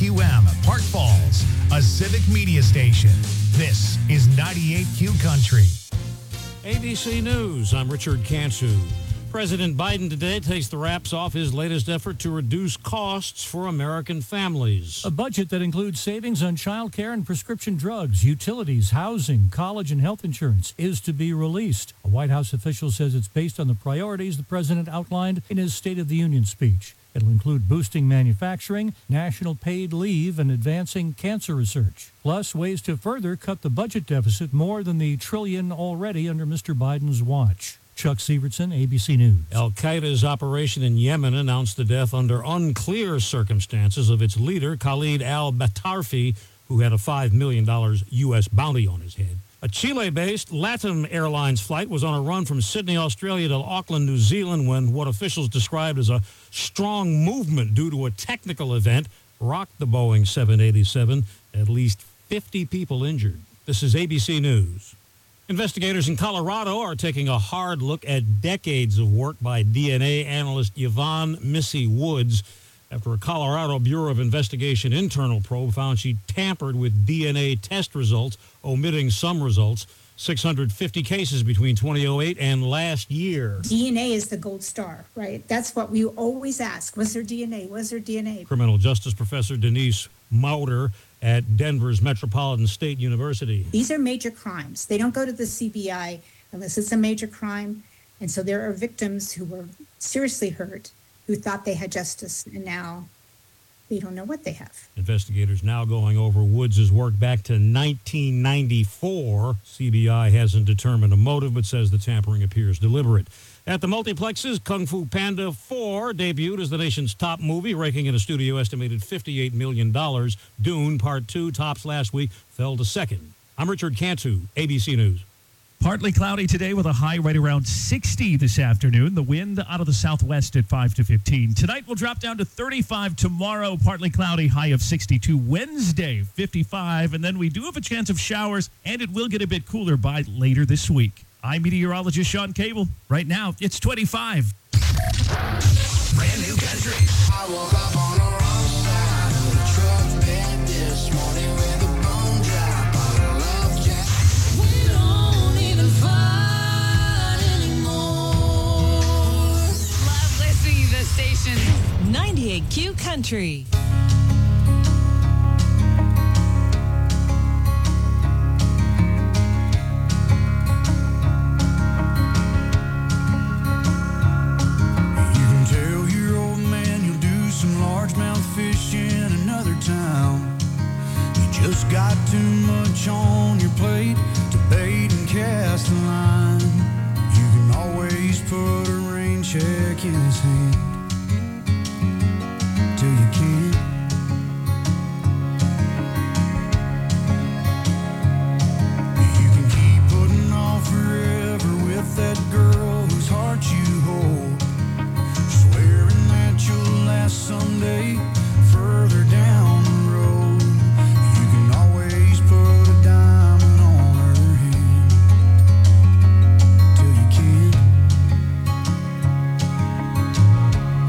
WM, Park Falls, a civic media station. This is 98Q Country. ABC News, I'm Richard Cantu. President Biden today takes the wraps off his latest effort to reduce costs for American families. A budget that includes savings on child care and prescription drugs, utilities, housing, college, and health insurance is to be released. A White House official says it's based on the priorities the president outlined in his State of the Union speech. It'll include boosting manufacturing, national paid leave, and advancing cancer research. Plus, ways to further cut the budget deficit more than the trillion already under Mr. Biden's watch. Chuck Sievertson, ABC News. Al-Qaeda's operation in Yemen announced the death under unclear circumstances of its leader, Khalid al-Batarfi, who had a $5 million U.S. bounty on his head. A Chile-based LATAM Airlines flight was on a run from Sydney, Australia to Auckland, New Zealand when what officials described as a strong movement due to a technical event rocked the Boeing 787. At least 50 people injured. This is ABC News. Investigators in Colorado are taking a hard look at decades of work by DNA analyst Yvonne Missy Woods after a Colorado Bureau of Investigation internal probe found she tampered with DNA test results, omitting some results. 650 cases between 2008 and last year. DNA is the gold star, right? That's what we always ask. Was there DNA? Was there DNA? Criminal justice professor Denise Mauder at Denver's Metropolitan State University. These are major crimes. They don't go to the CBI unless it's a major crime. And so there are victims who were seriously hurt, who thought they had justice, and now they don't know what they have. Investigators now going over Woods' work back to 1994. CBI hasn't determined a motive, but says the tampering appears deliberate. At the multiplexes, Kung Fu Panda 4 debuted as the nation's top movie, raking in a studio estimated $58 million. Dune Part 2 tops last week, fell to second. I'm Richard Cantu, ABC News. Partly cloudy today with a high right around 60 this afternoon. The wind out of the southwest at 5 to 15. Tonight will drop down to 35. Tomorrow, partly cloudy, high of 62. Wednesday, 55. And then we do have a chance of showers, and it will get a bit cooler by later this week. I'm meteorologist Sean Cable. Right now, it's 25. Brand new country. I woke up on the wrong side of the truck bed this morning with a bone drop on a love jack. We don't even fight anymore. Love listening to the station. 98Q Country. Fish in another town. You just got too much on your plate to bait and cast a line. You can always put a rain check in his hand till you can't. You can keep putting off forever with that girl whose heart you hold, swearing that you'll last someday. Further down the road, you can always put a diamond on her hand till you can't.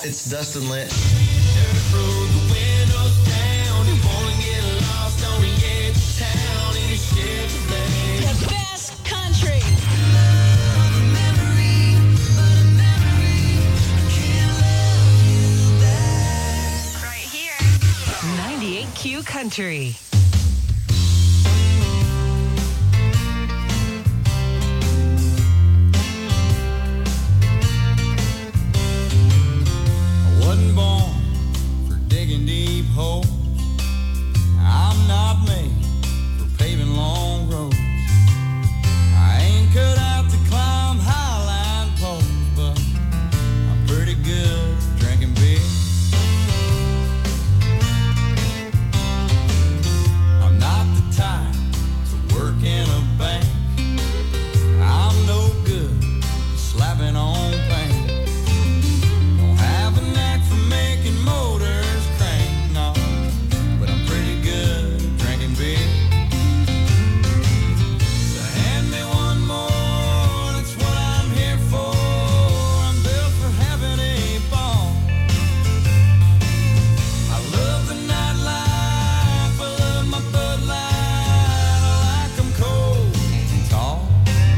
It's Dustin Lynch. The best country. Right here. 98Q Country. I wasn't born for digging deep holes. I'm not made for paving long roads. I ain't cut out to climb highline poles, but I'm pretty good at drinking beer. I'm not the type to work in a bank. I'm no good at slapping on paint. Don't have a knack for making motors crank, no, but I'm pretty good at drinking beer. So hand me one more, that's what I'm here for. I'm built for having a ball. I love the nightlife, I love my Bud Light. I like 'em cold and tall.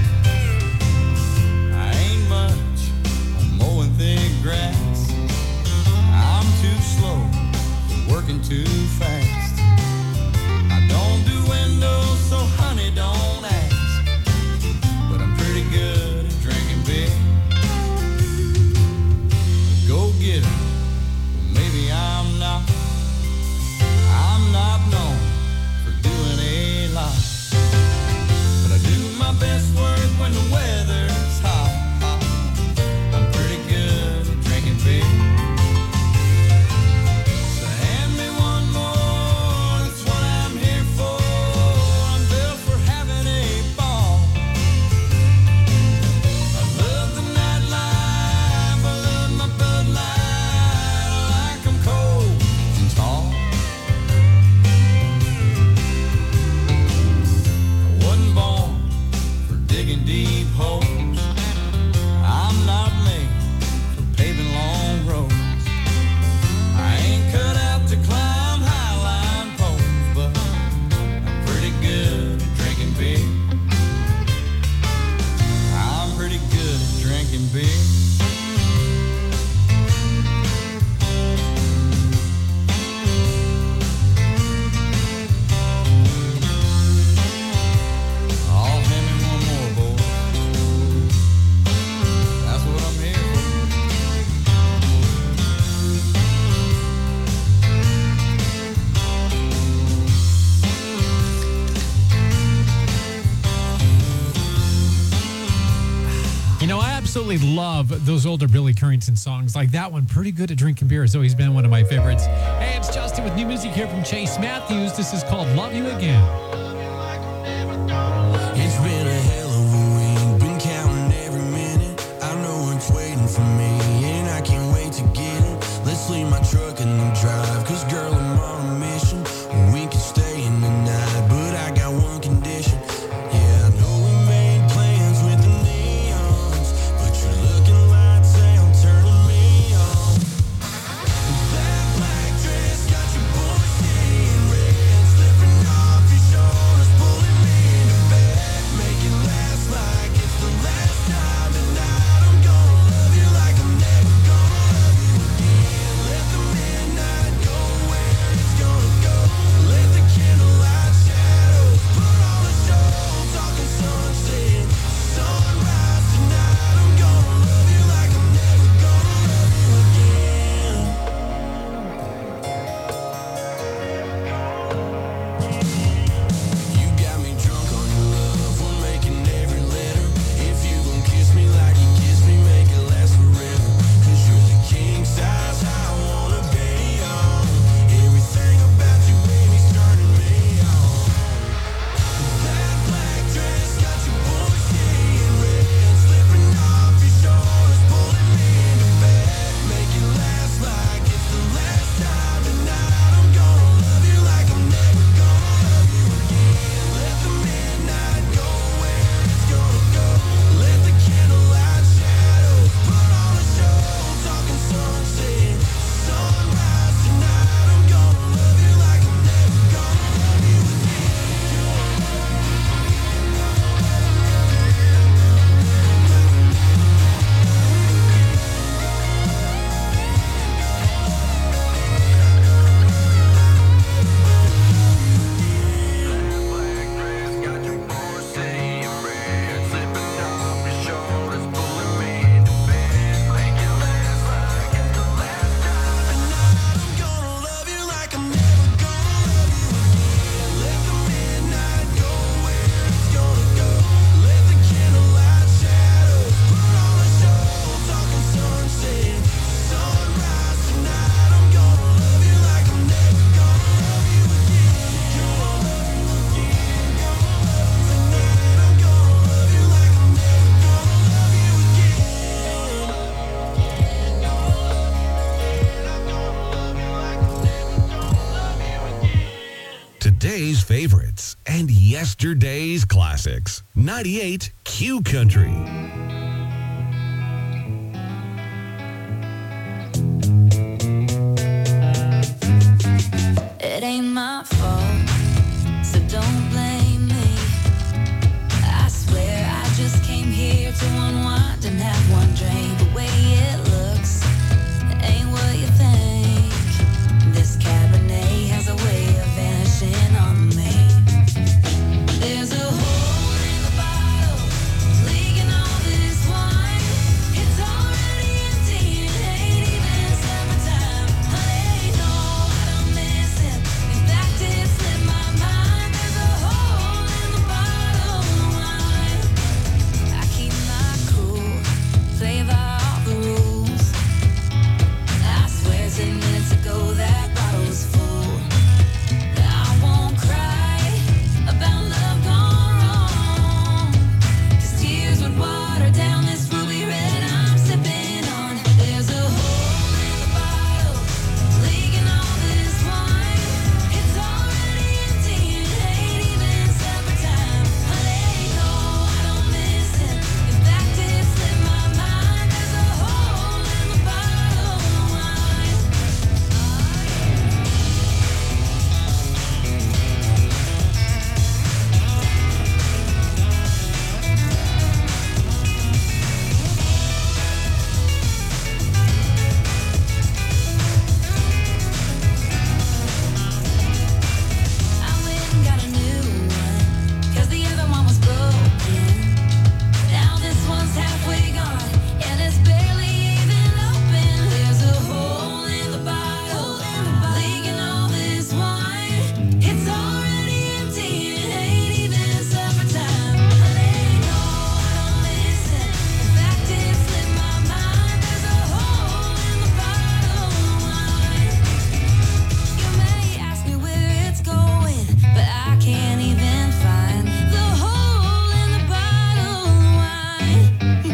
I ain't much on mowing thick grass. I'm too slow, working too fast. I don't do windows, so honey, don't ask. But I'm pretty good at drinking beer. Go get it. Well, maybe I'm not. I'm not known for doing a lot. But I do my best work when the weather's hot. I'm pretty good at drinking beer. So hand me one more, that's what I'm here for. I'm built for having a ball. I love the nightlife, I love my Bud Light. I like 'em cold and tall. I wasn't born for digging deep holes. I'm not made for paving long roads. I ain't cut out to climb highline poles, but I'm pretty good at drinking beer. I'm pretty good at drinking beer. Oh, hand me one more, boy. That's what I'm here for. You know, I absolutely love those older Billy Currington songs. Like that one, Pretty Good at Drinking Beer, has always been one of my favorites. Hey, it's Justin with new music here from Chase Matthews. This is called Love You Again. It's been a hell of a week, been counting every minute. I know it's waiting for me, and I can't wait to get it. Let's leave my truck in the drive, 'cause girl, I'm on a mission. We can stay in the night, but I got one condition. Yeah, I know we made plans with the neons, but you're looking lights out, turning me on. That black dress got your boy saying red, slipping off your shoulders. Yesterday's Classics. 98 Q Country. It ain't my fault, so don't blame me. I swear I just came here to unwind and have one drink. The way it looks ain't what you think. This Cabernet has a way of vanishing on me. There's a hole in the bottle, leaking all this wine. It's already empty, it ain't even summertime. Honey, no, I don't miss it. In fact, it slipped my mind. There's a hole in the bottle of wine. I keep my cool, play by all the rules. I swear 10 minutes ago that bottle was full. I won't cry about love gone wrong, 'cause tears would water down this ruby red I'm sipping on. There's a hole in the bottle, leaking all this wine. It's already empty, it ain't even summertime. Honey, no, I don't miss it. In fact, it slipped my mind. There's a hole in the bottle of wine. I went and got a new one, 'cause the other one was broken. Now this one's halfway gone, and it's barely even open. There's a hole in the bottle, leaking all this wine. It's already empty, it ain't even summertime. Honey, no, I don't miss it. In fact, it slipped my mind. There's a hole in the bottle of wine. You may ask me where it's going, but I can't even find the hole in the bottle of wine.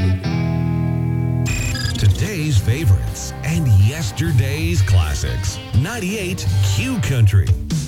Today's favorites and yesterday's classics. 98 Q Country.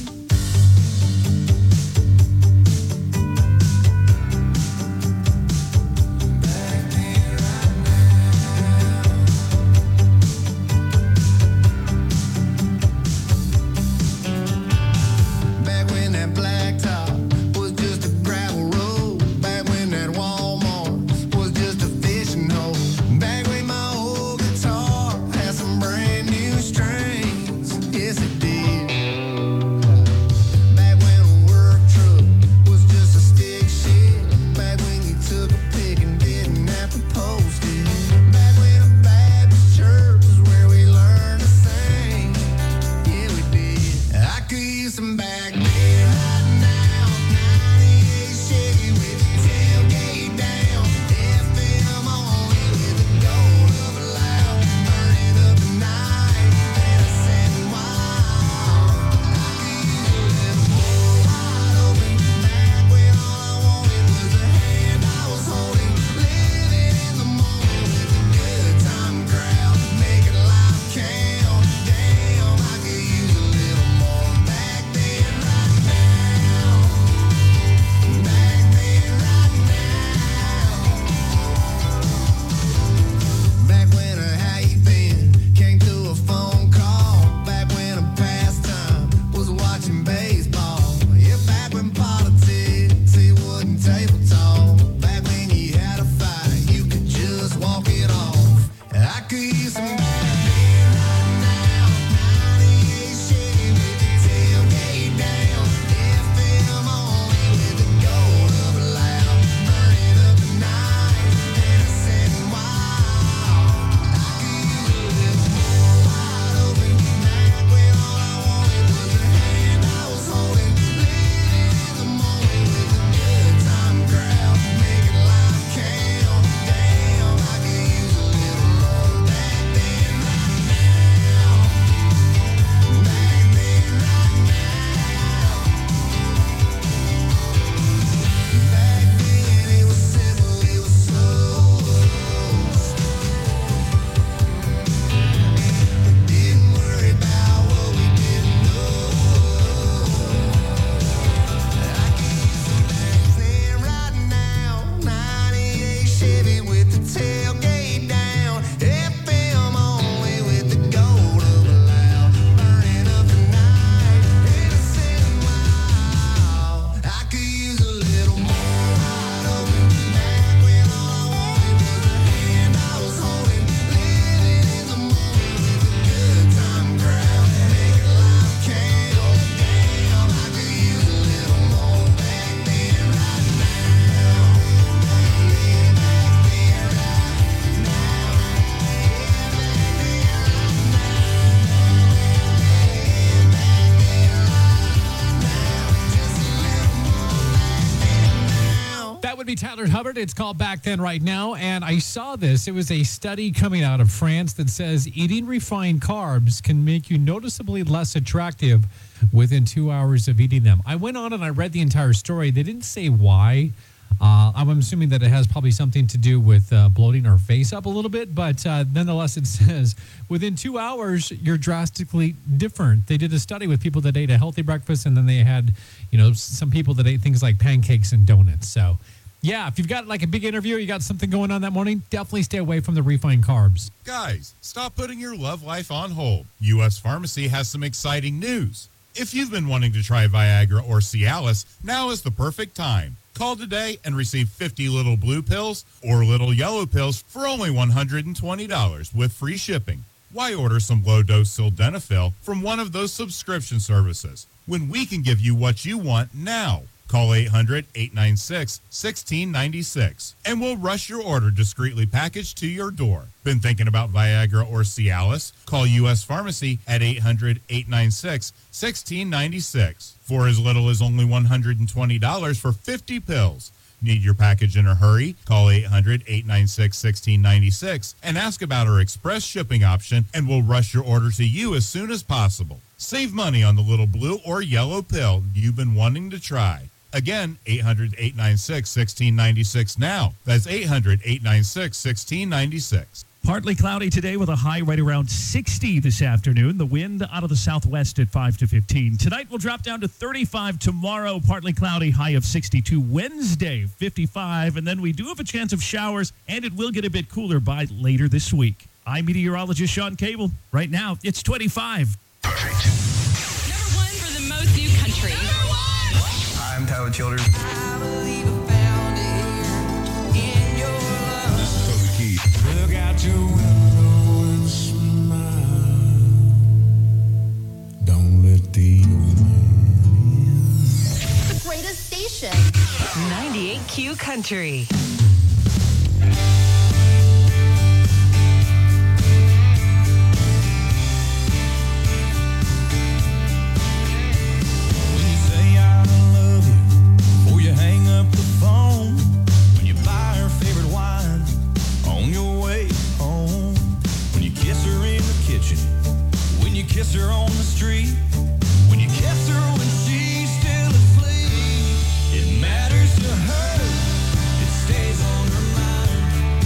Back when that blacktop was just a gravel road. Back when that Walmart was just a fishing hole. Back when my old guitar had some brand new strings. Yes, it did. Leonard Hubbard. It's called Back Then Right Now. And I saw this. It was a study coming out of France that says eating refined carbs can make you noticeably less attractive within 2 hours of eating them. I went on and I read the entire story. They didn't say why. I'm assuming that it has probably something to do with bloating our face up a little bit, but nonetheless, it says within 2 hours, you're drastically different. They did a study with people that ate a healthy breakfast, and then they had, some people that ate things like pancakes and donuts. So, yeah, if you've got like a big interview, you got something going on that morning, definitely stay away from the refined carbs. Guys, stop putting your love life on hold. U.S. Pharmacy has some exciting news. If you've been wanting to try Viagra or Cialis, now is the perfect time. Call today and receive 50 little blue pills or little yellow pills for only $120 with free shipping. Why order some low-dose sildenafil from one of those subscription services when we can give you what you want now? Call 800-896-1696 and we'll rush your order discreetly packaged to your door. Been thinking about Viagra or Cialis? Call U.S. Pharmacy at 800-896-1696 for as little as only $120 for 50 pills. Need your package in a hurry? Call 800-896-1696 and ask about our express shipping option, and we'll rush your order to you as soon as possible. Save money on the little blue or yellow pill you've been wanting to try. Again, 800-896-1696 now. That's 800-896-1696. Partly cloudy today with a high right around 60 this afternoon. The wind out of the southwest at 5 to 15. Tonight will drop down to 35. Tomorrow, partly cloudy, high of 62. Wednesday, 55. And then we do have a chance of showers, and it will get a bit cooler by later this week. I'm meteorologist Sean Cable. Right now, it's 25. Number one for the most new country. Number one! I'm Tyler Childers. Look out your window and smile. Don't let the old man in. The greatest station. 98Q Country. When you say I love you, before you hang up the phone, when you buy her favorite wine on your way home, when you kiss her in the kitchen, when you kiss her on the street, when you kiss her when she's still asleep, it matters to her, it stays on her mind.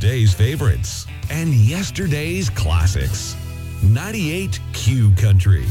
today's favorites and yesterday's classics. 98 Q Country.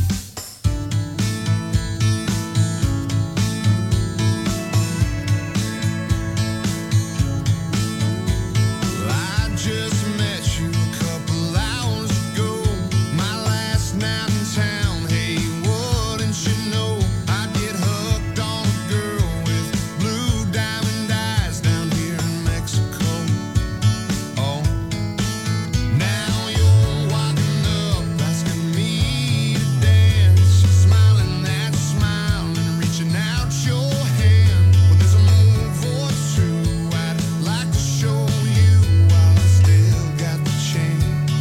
I just met you a couple hours ago. My last night in town. Hey, wouldn't you know I get hooked on a girl with blue diamond eyes down here in Mexico. Oh, now you're walking up, asking me to dance, smiling that smile and reaching out your hand. Well, there's a move or two I'd like to show you while I still got the chance.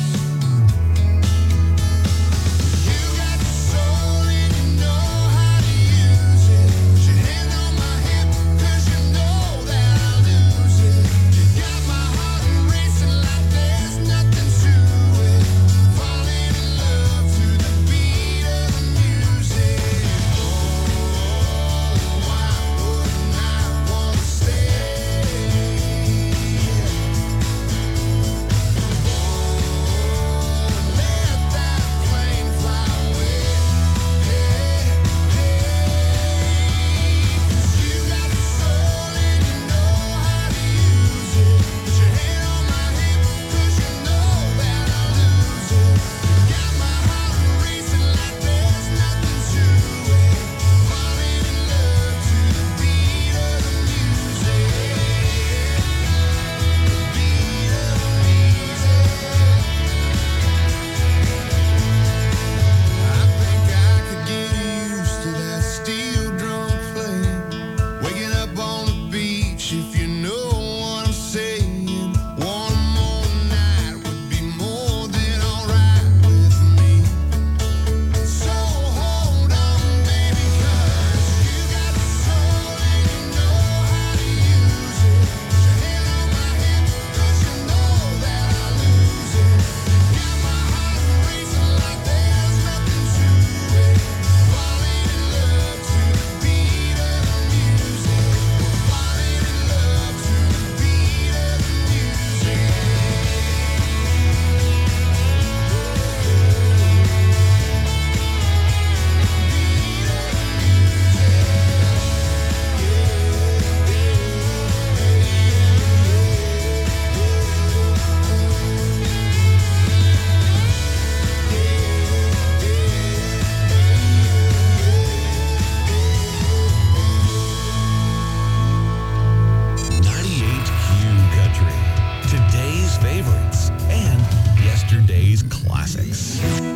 You got the soul and you know how to use it. Put your hand on my hip, 'cause you know that I'll lose it. You got my heart racing like there's nothing to it. Falling in love to the beat of the music. Oh, why wouldn't I wanna stay? Let that plane fly away. Hey, hey. 'Cause you got the soul and you know how to use it. Put your hand on my hip, 'cause you know that I'll lose it. You got my heart racing like there's nothing to it. Falling in love to the beat of the music. Beat of the music. I think I could get used to that steel drum playing. Waking up on the beach, if you know what I'm saying. One more night would be more than alright with me. So hold on, baby, 'cause you got the soul and you know how to use it. Put your hand on my hip, 'cause you know that I'll lose it. Got my heart racing like there's nothing to it. Falling in love to the beat of the music. Falling in love to the beat of the music. Today's favorites and yesterday's classics.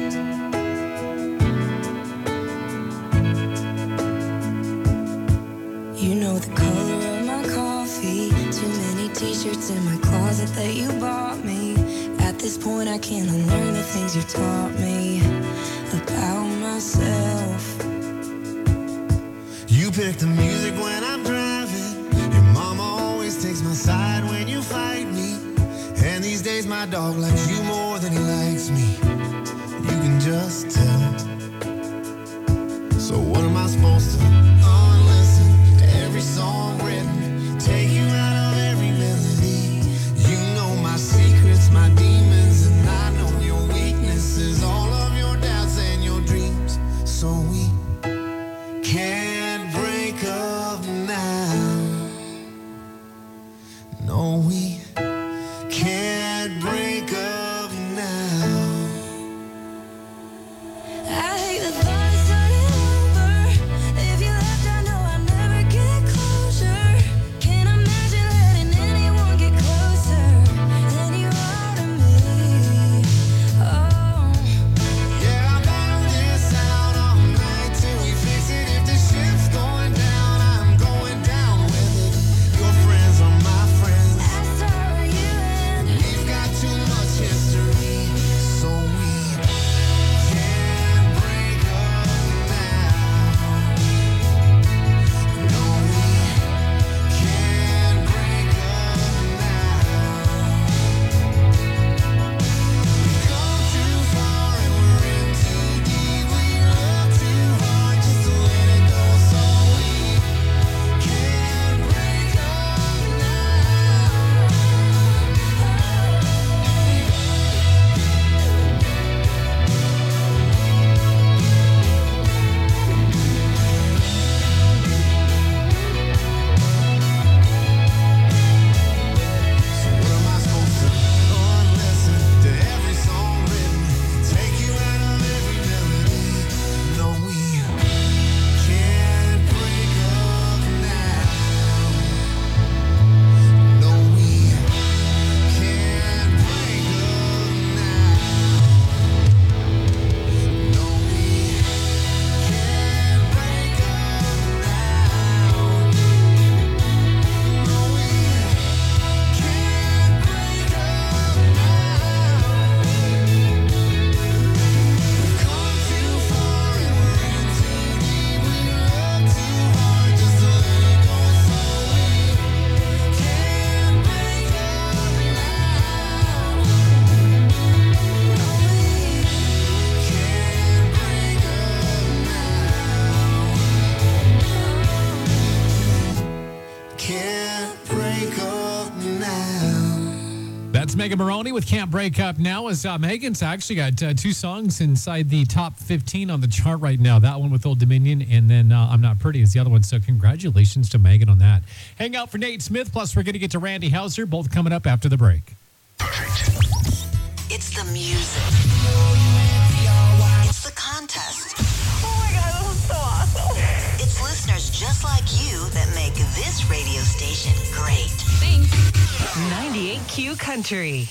You know the color of my coffee. Too many t-shirts in my closet that you bought me. At this point I can't unlearn the things you taught me about myself. You pick the music when I'm driving. Your mama always takes my side when you fight me. And these days my dog likes you more than he likes me. You can just tell. So what am I supposed to listen to every song written? Take you out of every melody. You know my secrets, my demons, and I know your weaknesses. All of your doubts and your dreams. So we can't break up now. No, we can't break up now. I hate the thought of starting over. If you left, I know I'd never get closure. Can't imagine letting anyone get closer than you are to me. Oh, Yeah, I'm battle this out all night till we fix it. If the ship's going down, I'm going down with it. Your friends are my friends. I start with you and We've got too Megan Moroney with Can't Break Up Now. As Megan's actually got 2 songs inside the top 15 on the chart right now. That one with Old Dominion, and then I'm Not Pretty is the other one. So congratulations to Megan on that. Hang out for Nate Smith. Plus, we're going to get to Randy Hauser, both coming up after the break. It's the music. It's the contest. Oh my God, this is so awesome. It's listeners just like you that make this radio station great. Thanks. 98Q Country.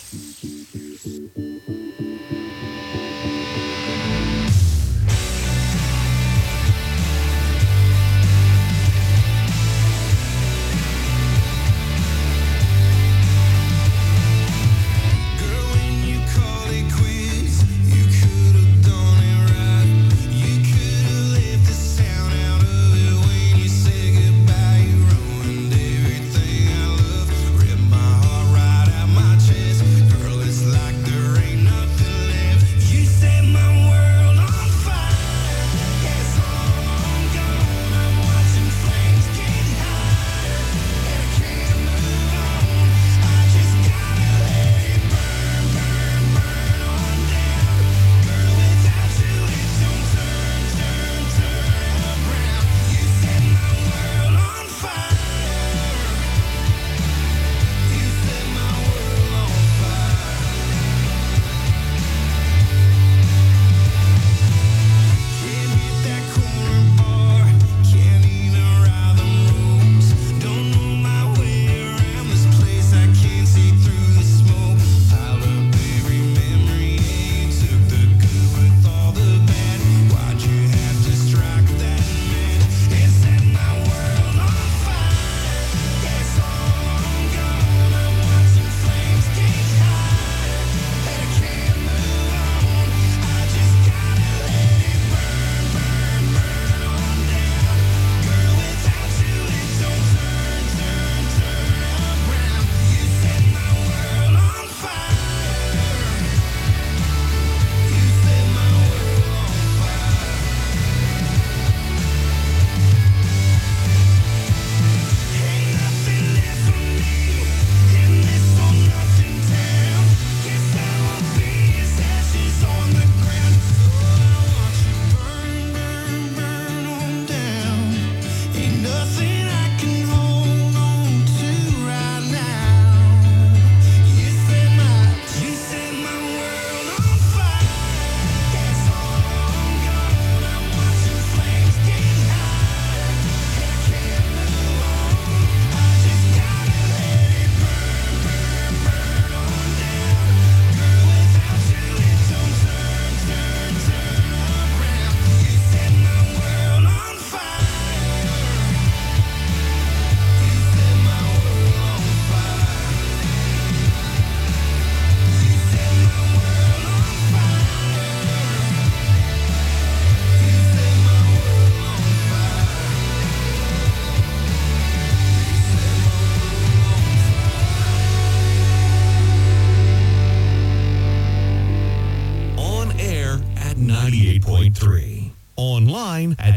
Online at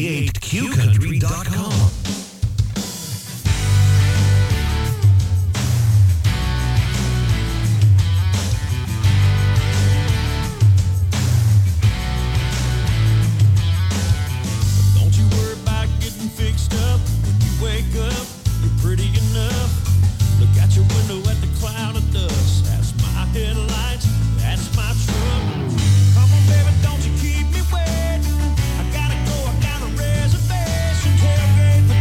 98qcountry.com. Don't you worry about getting fixed up. When you wake up, you're pretty enough. Look out your window at the cloud of dust. That's my headlights, that's my truck. Come on, baby, don't you keep me waiting. I gotta go, I got a reservation. Tailgate for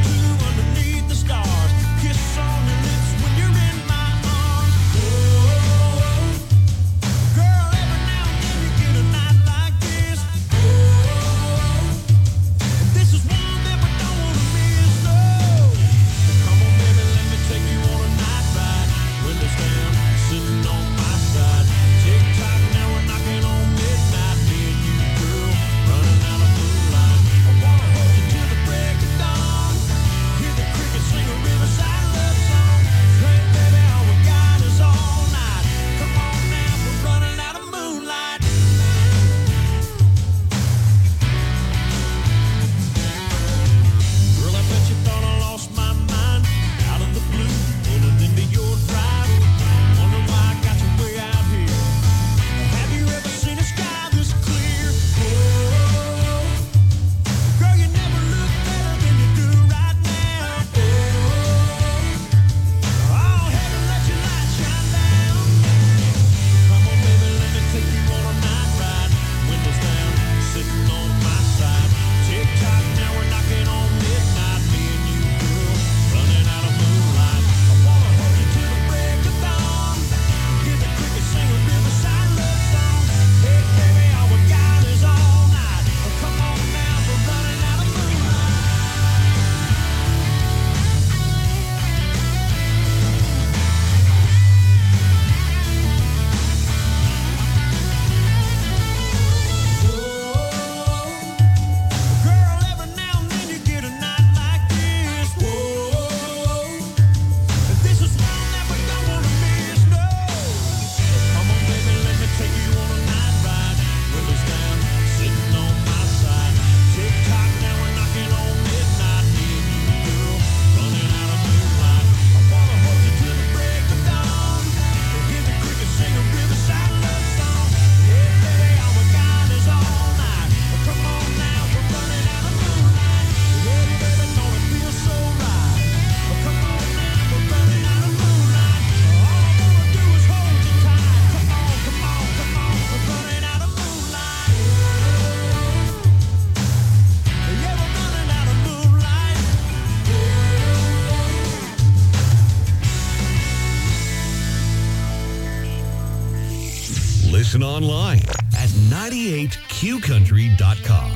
Listen online at 98qcountry.com.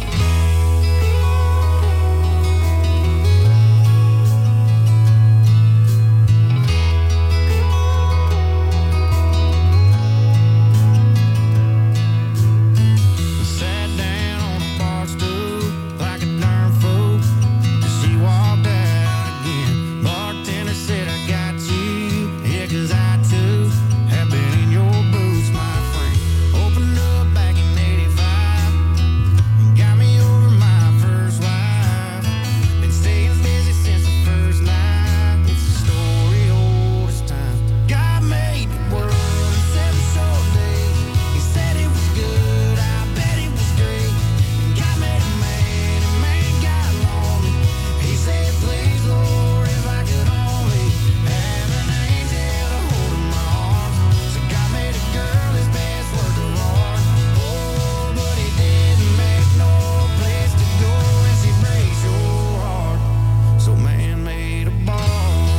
Sat down on a bar stool like a darn fool. She walked out again. Bartender said, I got you. Yeah, 'cause I too have been in your boots, my friend. Opened up back in 85 and got me over my first wife. Been staying busy since the first night. It's a story old as time. God made the world in 7 short days. He said it was good. I bet it was great. God made a man and man got lonely. He said, please, Lord, if I could only have an angel to hold in my arms. So God made a girl his best work of art. Oh, but he didn't make no place to go and she breaks your heart. So man made a ball.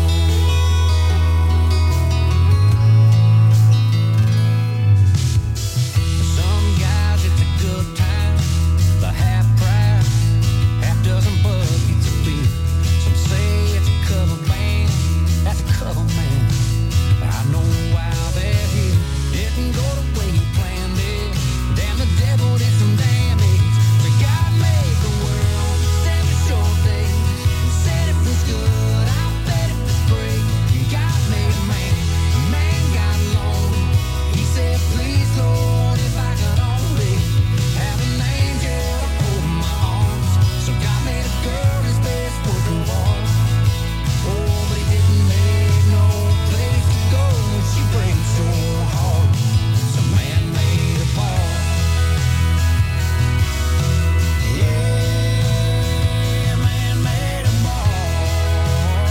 Some guys, it's a good time. The half price, half dozen buckets of beer. Some say it's a cover band. That's a cover man. I know why they're here. Didn't go the way you planned it. Damn, the devil did some damage. So God made the world in 7 short days. And said it was good. I bet it was great. God made a man. A man got lonely. He said, please, Lord, if I could only have an angel to hold in my arms. So God made a girl his best work of art. Oh, but he didn't make no place to go when she breaks your heart. So man made a ball. Yeah, man made a ball.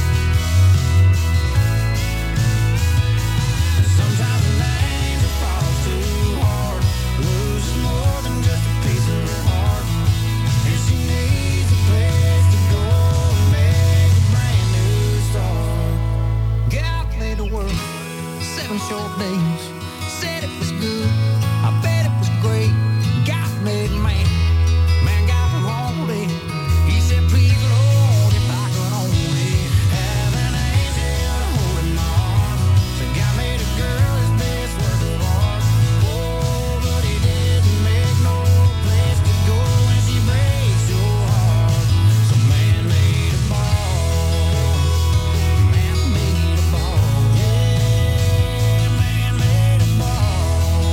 Sometimes an angel falls too hard, loses more than just a piece of her heart, and she needs a place to go and make a brand new start. God made the world 7 short days, said it was good, I bet it was great. God made man, man got lonely. He said, please, Lord, if I could only have an angel to hold in my arms. So God made a girl his best work of art. Oh, but he didn't make no place to go when she breaks your heart. So man made a ball. Man made a ball. Yeah, man made a ball.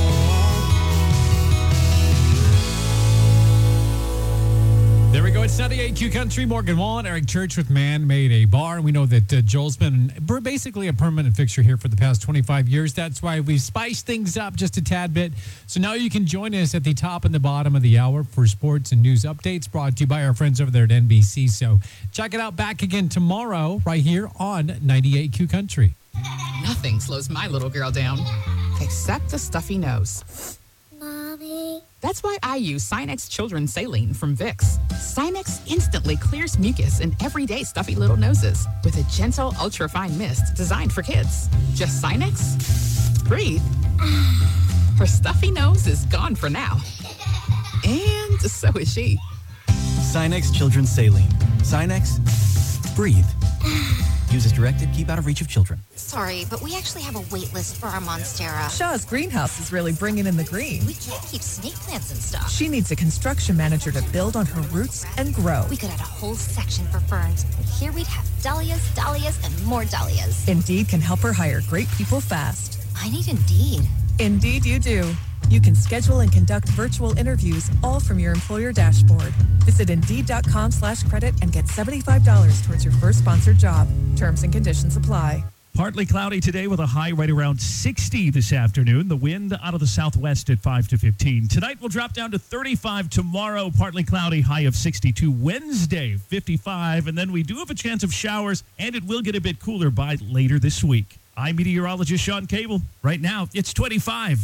There we go. It's 98Q Country. Morgan Wallen, Eric Church with Man Made a Bar. And we know that Joel's been basically a permanent fixture here for the past 25 years. That's why we've spiced things up just a tad bit. So now you can join us at the top and the bottom of the hour for sports and news updates brought to you by our friends over there at NBC. So check it out back again tomorrow right here on 98Q Country. Nothing slows my little girl down, except a stuffy nose. Mommy. That's why I use Sinex Children's Saline from Vicks. Sinex instantly clears mucus in everyday stuffy little noses with a gentle, ultra-fine mist designed for kids. Just Sinex? Breathe. Her stuffy nose is gone for now. And so is she. Sinex Children's Saline. Sinex, breathe. Use as directed, keep out of reach of children. Sorry, but we actually have a wait list for our Monstera. Shaw's greenhouse is really bringing in the green. We can't keep snake plants and stuff. She needs a construction manager to build on her roots and grow. We could add a whole section for ferns, and here we'd have dahlias, dahlias, and more dahlias. Indeed can help her hire great people fast. I need Indeed. Indeed you do. You can schedule and conduct virtual interviews all from your employer dashboard. Visit Indeed.com/credit and get $75 towards your first sponsored job. Terms and conditions apply. Partly cloudy today with a high right around 60 this afternoon. The wind out of the southwest at 5 to 15. Tonight will drop down to 35. Tomorrow, partly cloudy, high of 62. Wednesday, 55. And then we do have a chance of showers, and it will get a bit cooler by later this week. I'm meteorologist Sean Cable. Right now, it's 25.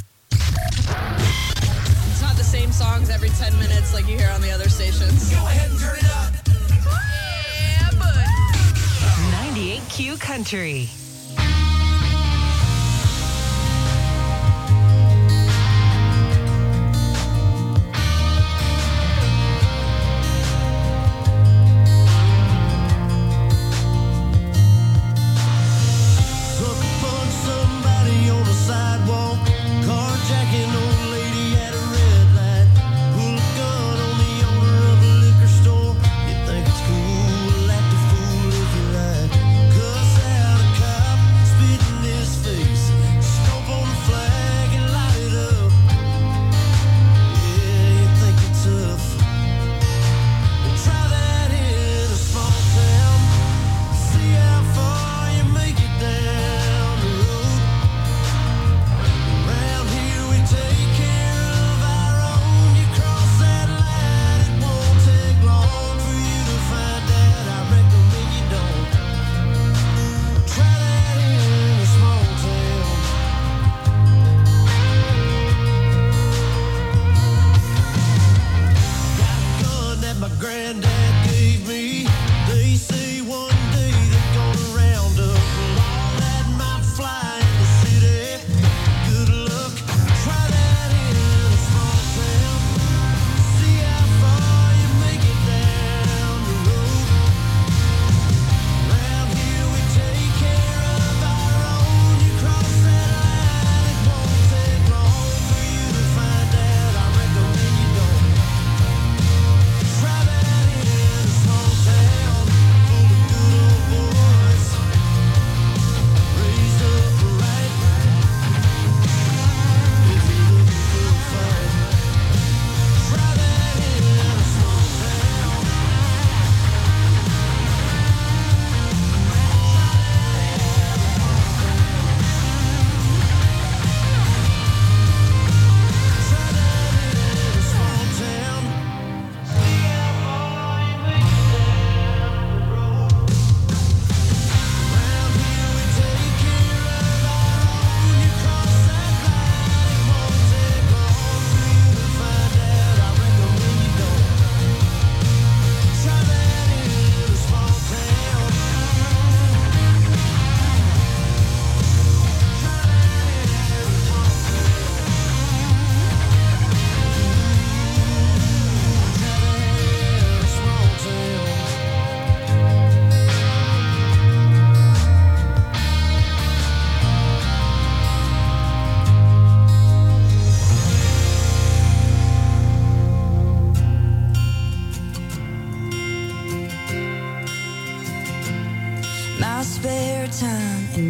It's not the same songs every 10 minutes like you hear on the other stations. Go ahead and turn it up. Yeah, bud. 98Q Country.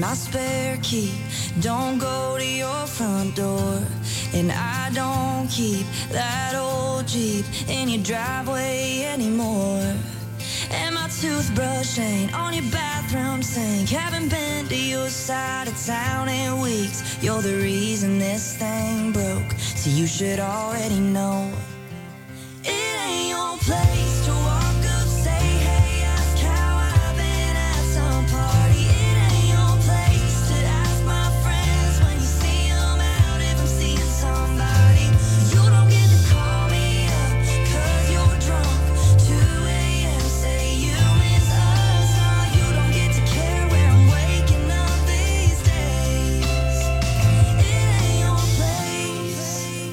my spare key. Don't go to your front door. And I don't keep that old Jeep in your driveway anymore. And my toothbrush ain't on your bathroom sink. Haven't been to your side of town in weeks. You're the reason this thing broke, so you should already know. It ain't your place to walk up, say hey, ask how I've been at some party. It ain't your place to ask my friends when you see them out if I'm seeing somebody. You don't get to call me up 'cause you're drunk. 2 a.m. say you miss us. No, you don't get to care where I'm waking up these days. It ain't your place.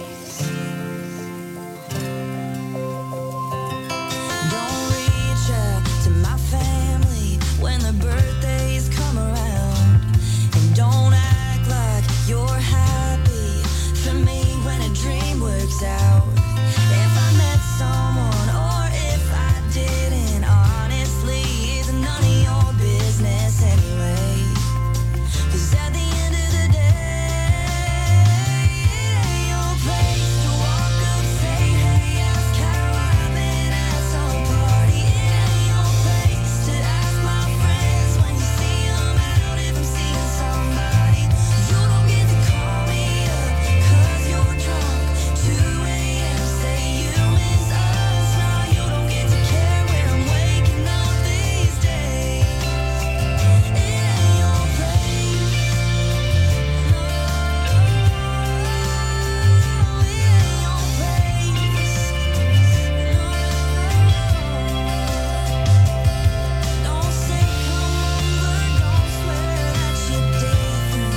Don't reach out to my family when their birthdays come around. And don't act like you're happy for me when a dream works out. If I met someone or if I didn't, honestly, it's none of your business anyway. 'Cause at the end of the day, it ain't your place to walk up, say hey, ask how I've been at some party. It ain't your place to ask my friends when you see them out if I'm seeing somebody. You don't get to call me up 'cause you're drunk. 2 a.m. say you miss us. No, you don't get to care where I'm waking up these days. It ain't your place. Don't say come over, don't swear that you're different.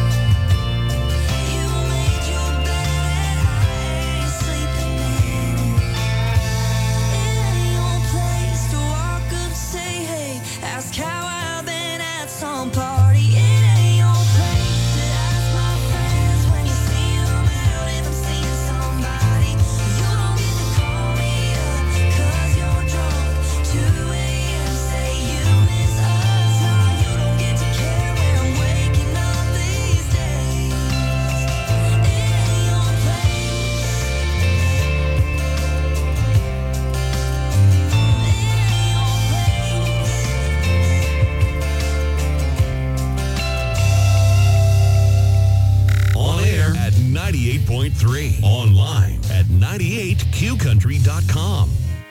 You made your bed and I ain't sleeping in it. It ain't your place to walk up, say hey, ask how I've been at some party. It ain't your place to ask my friends when you see them out if I'm seeing somebody. You don't get to call me up 'cause you're drunk. 2 a.m. say you miss us. No, you don't get to care where I'm waking up these days. It ain't your place. On air at 98.3. Online at 98qcountry.com.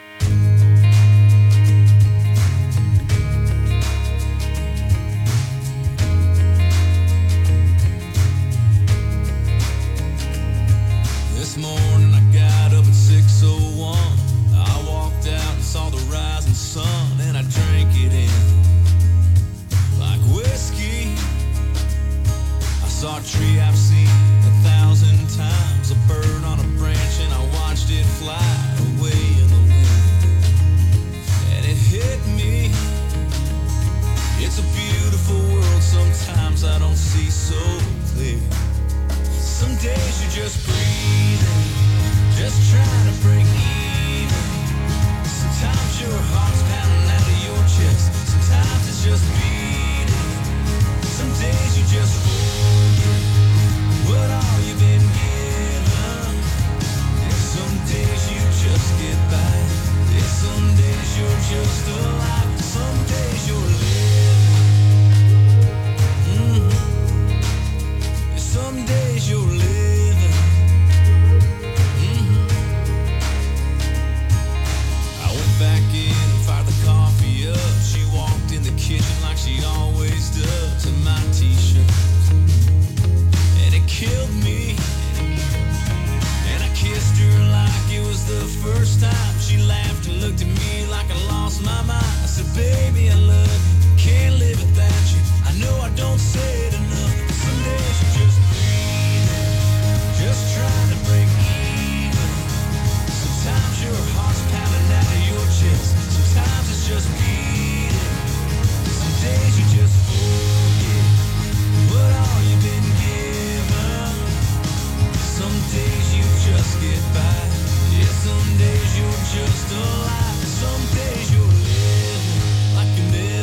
This morning I got up at 6:01. I walked out and saw the rising sun, and I drank it in like whiskey. I saw a tree I've seen 1,000 times, a bird on a branch, and I watched it fly away in the wind. And it hit me. It's a beautiful world. Sometimes I don't see so clear. Some days you're just breathing, just trying to break even. Sometimes your heart's pounding out of your chest. Sometimes it's just beating. Some days you just forget what all you've been given. And some days you just get by. And some days you're just alive. Some days you're living. Some days you're living. I went back in and fired the coffee up. She walked in the kitchen like she always does in my t-shirt. And it killed me. And I kissed her like it was the first time. She laughed and looked at me like I lost my mind. I said, baby, I love you. Can't live without you. I know I don't say it enough. But some days you just breathing, just trying to break even. Sometimes your heart's pounding out of your chest. Sometimes it's just beating. Some days you just forget what all you've been given. Some days you just get by. Yeah, some days you're just alive. Some days you're living like you never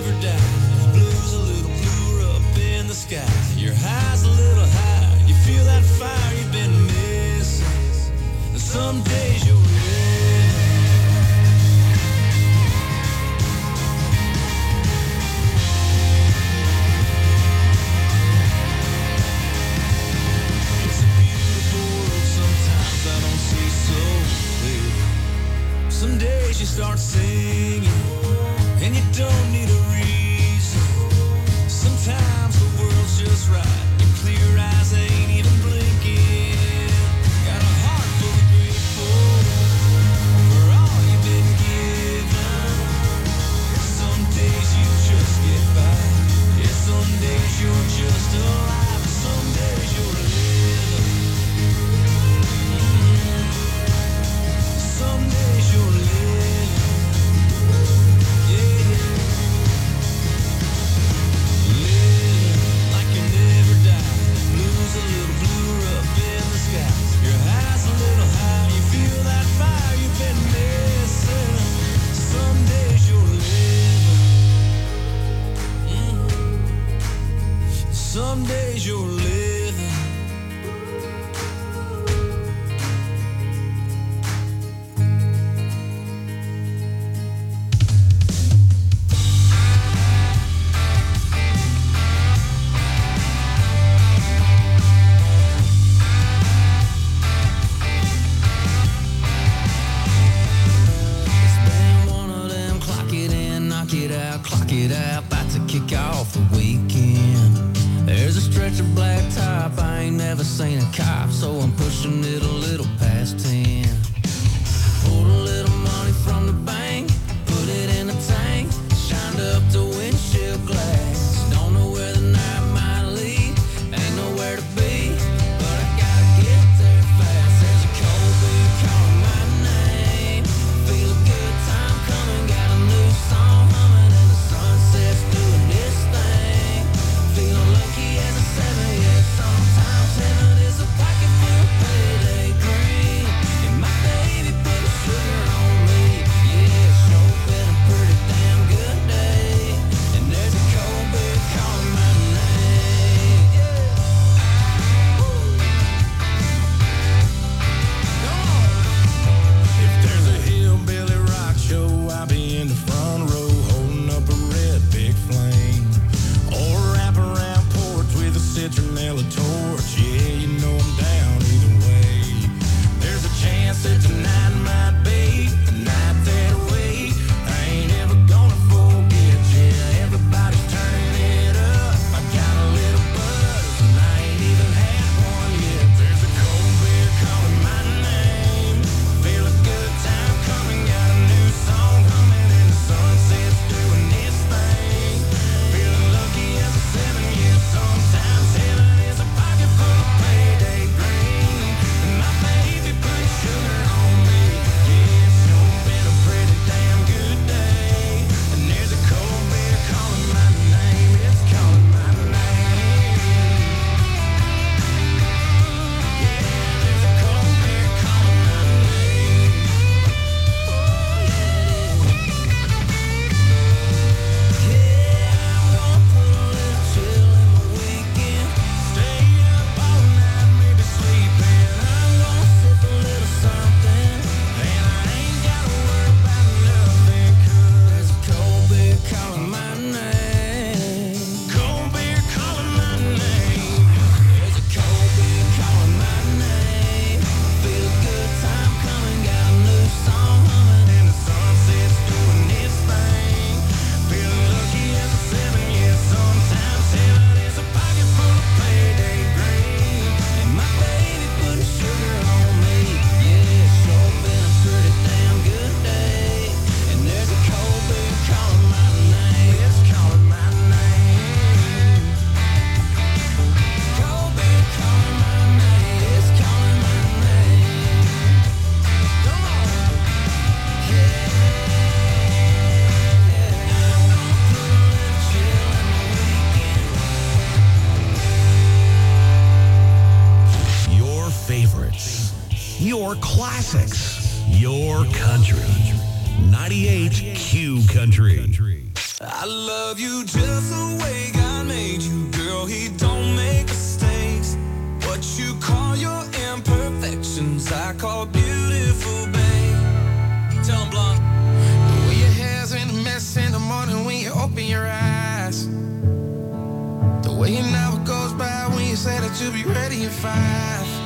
start singing, and you don't need a reason. Sometimes the world's just right, your clear eyes ain't even blinking. Got a heart full of grateful for all you've been given. Some days you just get by, yeah, some days you're just alive, some days you're living. Some days you're living, yeah. Living like you never died. Blues a little bluer up in the sky. Your high's a little high, you feel that fire you've been missing. Some days you're living, some days you're living. Clock it out, about to kick off the weekend. There's a stretch of black top, I ain't never seen a cop, so I'm pushing it a little past 10. Pulled a little money from the bank, put it in a tank, shined up the windshield glass. Don't know where the night might lead, ain't nowhere to be, but I gotta get there fast. There's a cold beat calling my name, feel a good time coming, got a new song humming. Sunsets doing this thing, feeling lucky as a 7, yeah. Sometimes heaven is a pocket full of payday green, and my baby put a sugar on me, yeah. It's sure been a pretty damn good day, and there's a cold beer calling my name, yeah. Come on. If there's a hillbilly rock show, I'll be in the front row, holding up a red big flame, or wrap around porch with a citronella torch. Yeah, you know I'm down either way. There's a chance that tonight might be the night that I wait. I ain't ever gonna forget. Yeah, everybody's turning it up. I got a little buzz and I ain't even had one yet. There's a cold beer calling my name, feel a good time coming, got a new song humming, and the sunset's doing this thing, feeling lucky as a 7, yeah. Sometimes heaven is a pocket full of payday green, and my baby put sugar on me, yeah. It's sure been a pretty damn good day, and there's a cold beer calling my name, it's calling my name, yeah. There's a cold beer calling my name, oh yeah it is. Yeah, I'm gonna put a little chill in my weekend, stay up all night, maybe sleeping. I'm gonna sip a little something, and I ain't gotta worry about nothing, 'cause there's a cold beer calling my name. Cold beer calling my name. There's a cold beer calling my name. Feel a good time coming, got a new song humming, and the sunset's doing its thing. Feeling lucky as a 7, yeah. Sometimes heaven is a pocket full of payday green, and my baby put sugar on me, yeah. It's sure been a pretty damn good day, and there's a cold beer calling my name, it's calling my name. Cold beer calling my name, it's calling my name. Come on, yeah. I'm gonna put a little chill in my weekend. Your favorites, your classics, your country. 98 Q Country. I love you just the way God made you, girl. He don't make mistakes. What you call your imperfections, I call beautiful, babe. Tell him, Blonde. The way your hair's in a mess in the morning when you open your eyes. The way an hour goes by when you say that you'll be ready in 5.